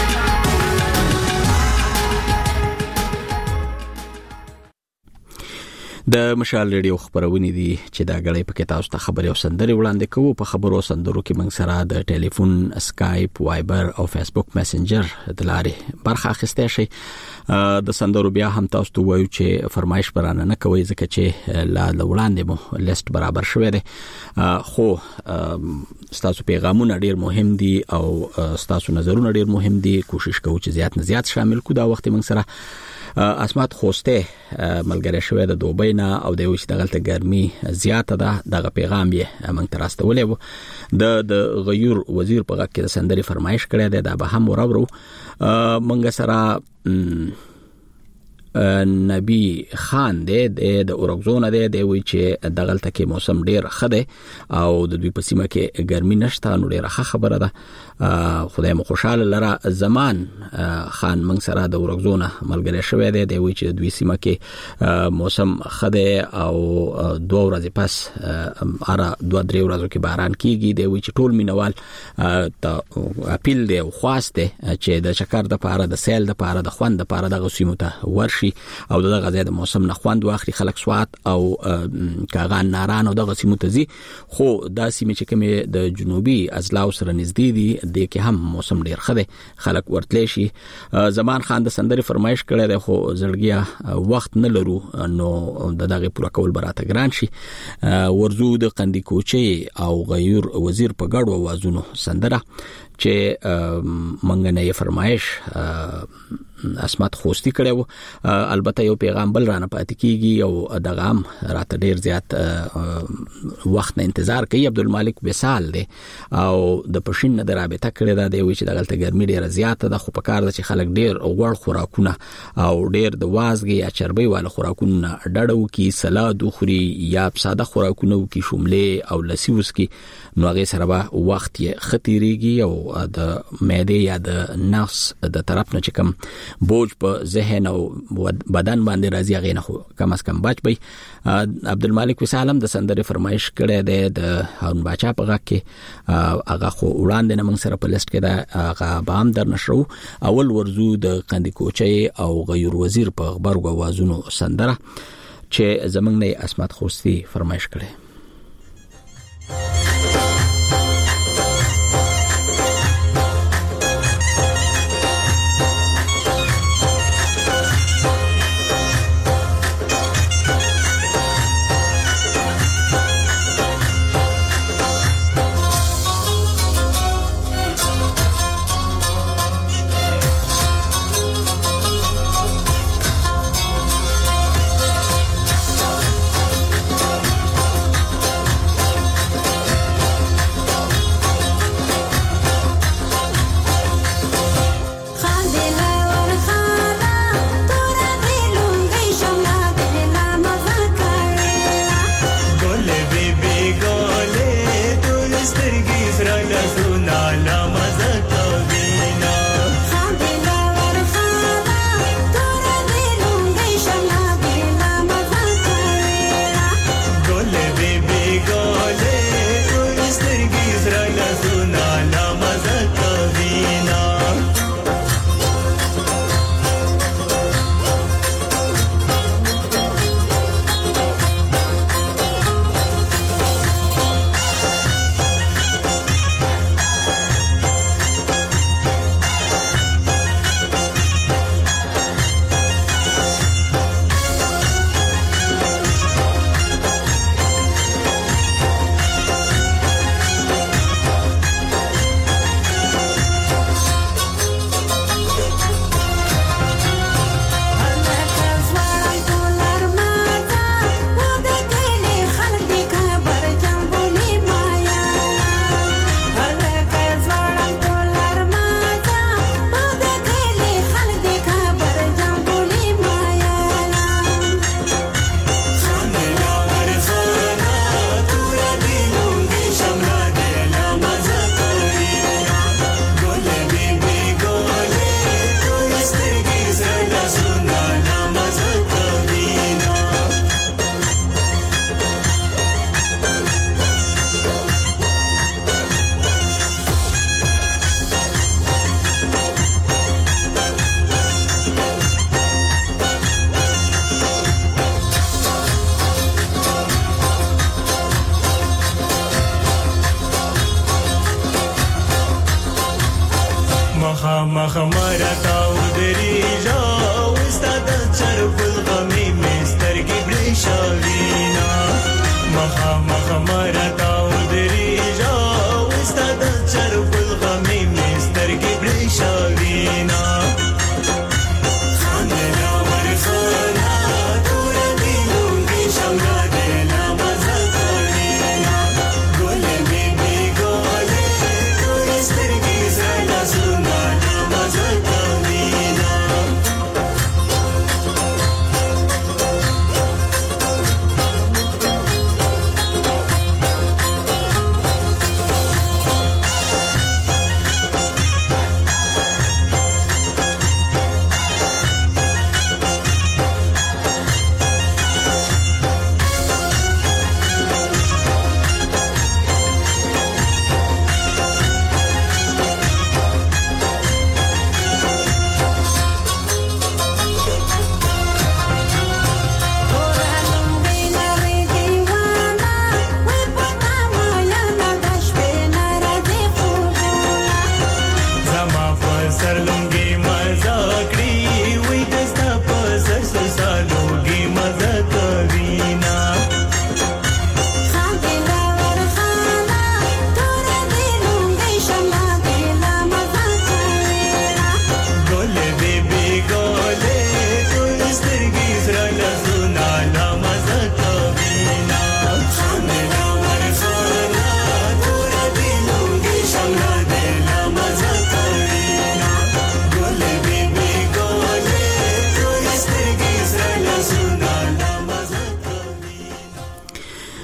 د مشال ریډیو خبرونه دي چې دا غړې په کې تاسو ته خبري او سندري وړاندې کوو په خبرو سندرو کې موږ سره د ټلیفون اسکایپ وایبر او فیسبوک میسنجر د لارې برخه اخیسته شي د سندرو بیا هم تاسو ته وایو چې فرمایش برانه نه کوي ځکه چې لا وړاندې مو لیست برابر شوی دی خو تاسو پیغامونه ډیر مهم دي او تاسو نظرونه ډیر مهم دي کوشش کوو چې زیات نه زیات شامل کو دا وخت موږ سره اسمت خوسته ملګری شوی د دوبۍ نه او د وښ دغلت ګرمي زیاته ده دغه پیغام یې موږ تراستولې وو د غیور وزیر په غږ کې د سندري فرمایش کړی دی دا به هم ورو موږ سره نبی خان د اورګزون دی وی چې دغلت کې موسم ډیر خده او د دوی په سیمه کې ګرمي نشته نو ډیره خبره ده خدای مو خوشاله لره زمان خان موږ سره د اورګزون ملګری شوی دی وی چې د دوی سیمه کې موسم خده او 2 ورځې پس اره 2-3 ورځې کې باران کیږي دی وی چې ټول مینوال ته اپیل دی او خواست دی چې د چکر د پاره د سیل د پاره د خوند د پاره د غسیمو ته ورشي او دغه ځای د موسم نه خوند واخلي خلک سوات او کاغان ناران او دغه سیمو ته زی خو دا سیمه چې کومه د جنوبي ازلاو سره نږدې دي د کې هم موسم ډیر خده خلک ورتلی شي زمان خان د سندري فرمایش کړی دی خو زړګیا وخت نه لرو نو دغه پوره کول براته ګران شي ورزو د قندی کوچي او غیور وزیر په ګډو اوازونو سندره چې منګنه یې فرمایش اسمت خوستی کړو البته یو پیغام بل رانه پاتې کیږي او دغه هم راته ډیر زیات وخت نه انتظار کوي عبدالمالک وصال دی او د پښین نه رابطه کړی دا دی چې دغه ګرمي ډیره زیاته ده خو په کار ده چې خلک ډیر غوړ خوراکونه او ډیر د وازګي یا چربي والا خوراکونه ډډو کی سلاد خوري یا ساده خوراکونه کی شوملې او لسی وسکی نو هغه سره به وخت یې خطرېږي او د معده یا د نفس د طرف نه چکم بوج په ذهن او بدن باندې راځي هغه نه کم از کم بچ بي عبدالمالک وسالم د سندري فرمایش کړی دی د هارون باچا په غږ کې هغه خو وړاندې نه موږ سره په لیست کې دا هغه بام در نشو اول ورزو د قندی کوچي او غیر وزیر په خبرو اوازونو سندره چې زمنګ نه اسمت خوستی فرمایش کړی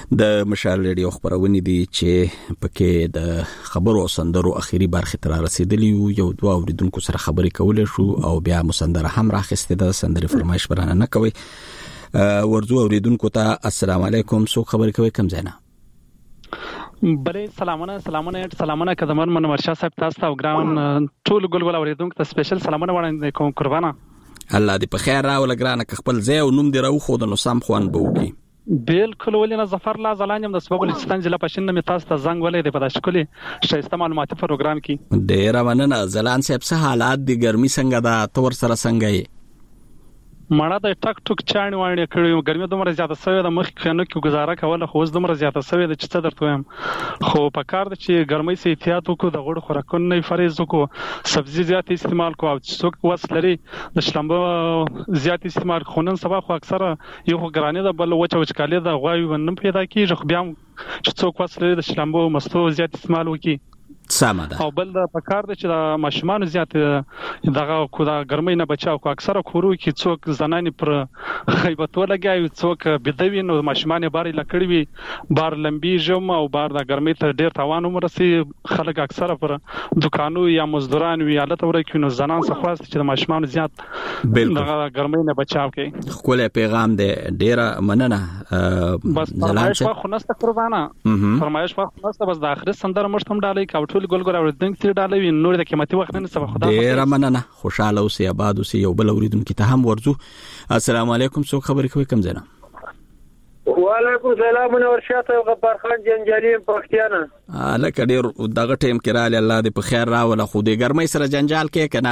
د مشال ریډیو خبرونه دي چې پکې د خبرو سندرو اخیری برخه تر رسیدلی یو دوه اوریدونکو سره خبرې کولې شو او بیا مسندره هم راخسته د سندري فرمایش برانه نه کوي. ورزو اوریدونکو ته السلام علیکم، سو خبرې کوي کم زینا بلې سلامونه کدمر من ورشا صاحب تاسو او ګران ټول ګلګل اوریدونکو ته سپیشل سلامونه وړاندې کوم قربانه. الله دې په خیر راول ګرانه خپل ځای او نوم دې راو خو د نو سم خوان بوږي. بالکل ولینه ظفر لا زلانم د سبب بلوچستان ضلع پښین می تاسو ته زنګ ولې د پداشکلي شایسته معلوماتي پروګرام کې ډیر مننه. زلان صاحب څه حالات دي، ګرمي څنګه ده، تور سره څنګه یې؟ مړه د ټک ټک چاڼ وانه کړو، ګرمي دومره زیاته سوي د مخ خنو کې گزاره کوله، خو اوس دومره زیاته سوي د چې څه درته وایم. خو په کار د چې ګرمۍ سي احتیاط وکړو، د غوړ خوراکونه فرض وکړو، سبزی زیات استعمال کو او څوک وسلري د شلمبو زیات استعمال خونن سبا خو اکثره یو ګرانه د بل وچکالي د غواوی ونم پیدا کیږي، خو بیا چې څوک وسلري د شلمبو مستو زیات استعمال وکړي سمه ده. او بل د پکار د چې د ماشومان زیات دغه کو د ګرمۍ نه بچاو کو، اکثره کورو کې څوک زنانې پر غیبت ولګي، څوک بدوي نو ماشومان بار لکړي وي، بار لمبي جم او بار د ګرمۍ ته ډیر تاوان مرسي. خلک اکثره پر دکانو یا مزدوران وی حالت ورکې نو زنان څه خواست چې د ماشومان زیات دغه ګرمۍ نه بچاو کوي. خپل پیغام دې ډیره مننه. بس فرمایش خو نسته قربانه، فرمایش خو نسته، بس د اخر سندره مشتم ډالۍ کا ټول ګلګل اوریدونکو ته ډالۍ نور د قیمتي وخت نه سبا خدا ډیر مننه. خوشاله اوسئ، آباد اوسئ. یو بل اوریدونکو ته هم ورزو. السلام علیکم، څوک خبرې کوي کم زنه؟ وعلیکم السلام، نور شاته غبار خان جنجالي پښتیانه. لکه ډیر دغه ټیم کې رااله، الله دې په خیر راوله. خو دې ګرمۍ سره جنجال کې کنه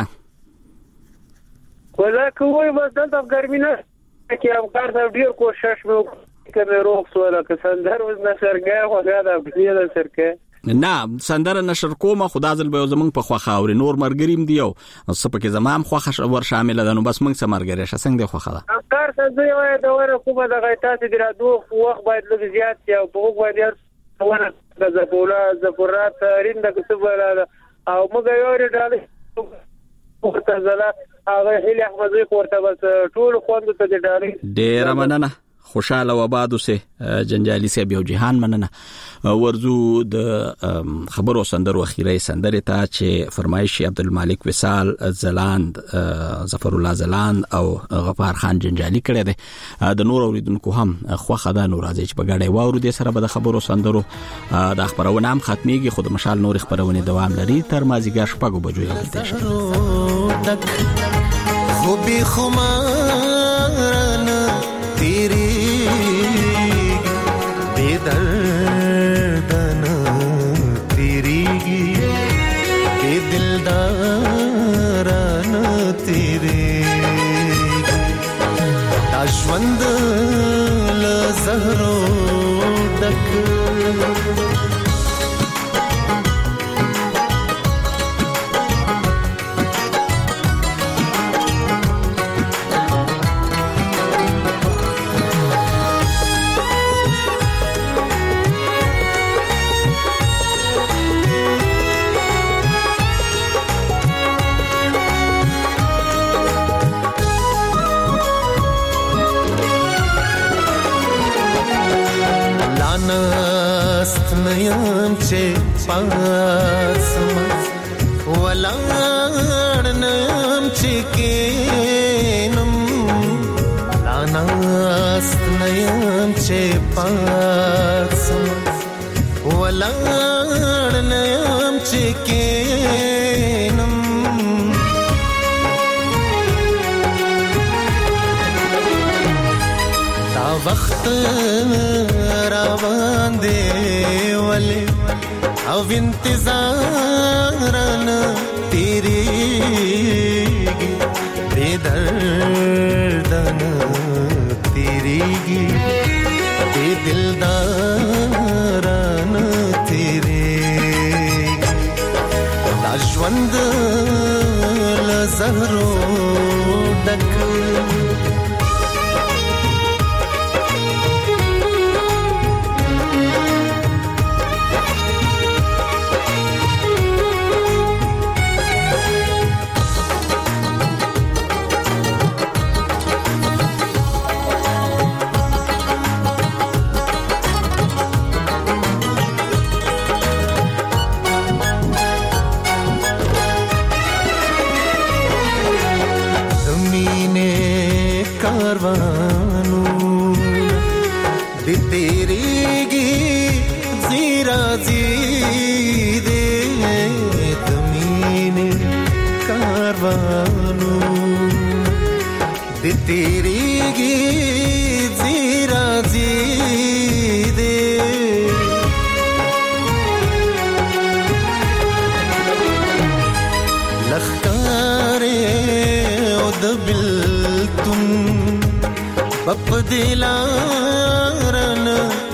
ولکه وای بس دلته ګرمي نه کې هم کار ته ډیر کوشش وکړم کمه روغ سواله که سندر وز نشرګه خو دا د بلیده سرکه نه سندره نشر کومه، خدا ځل به زمونږ په خوخه اوري، نور مرګریم دیو سپکه زمام خوخه ور شامل ده، نو بس موږ سم مرګری شسنګ دی خوخه ده کار څه دی وای دا ور کومه د غیتات دی را دوه وخت باید لږ زیات یا په وګ باید ور د زفورات رینده کسبه او موږ یو ډالې ورته زلا هغه هیله احمدي ورته بس ټول خوند ته ډالې. ډیر مننه، خوشاله و آباد اوسه جنجالي سي بيو جهان مننه. ورزو د خبرو سندرو اخیری سندره ته چې فرمایشي عبدالمالک وصال زلاند، ظفر الله زلاند او غفار خان جنجالي کړی دی. د نور اوریدونکو هم خوخه ده، نور راځي چې په ګډه واورو د سره به د خبرو سندرو د خبرونه هم ختميږي، خو د مشال نور خبرونه دوام لري تر مازیګر شپږ بجو یو بل ته خوبي خمارن تیری बेदर्दन तेरी के दिलदारन तेरे ताशवंद लजहरो डक चे पास वलाणनम चिकेनम लानास्त नयम चे पास वलाणनम चिकेनम ता वक्त रावान दे वले अब इंतजारन तेरी बेदर्दन तेरी दिलदारन तेरे ताशवंद लजहरो डक د تیریږي زیرا زیدې د مینې کاروانو د تیریږي زیرا زیدې لخکارې او د بلتون بپ دلارن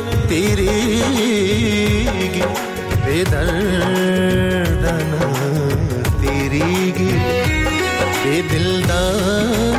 تیریږي بے دردن تیریږي بے دلدار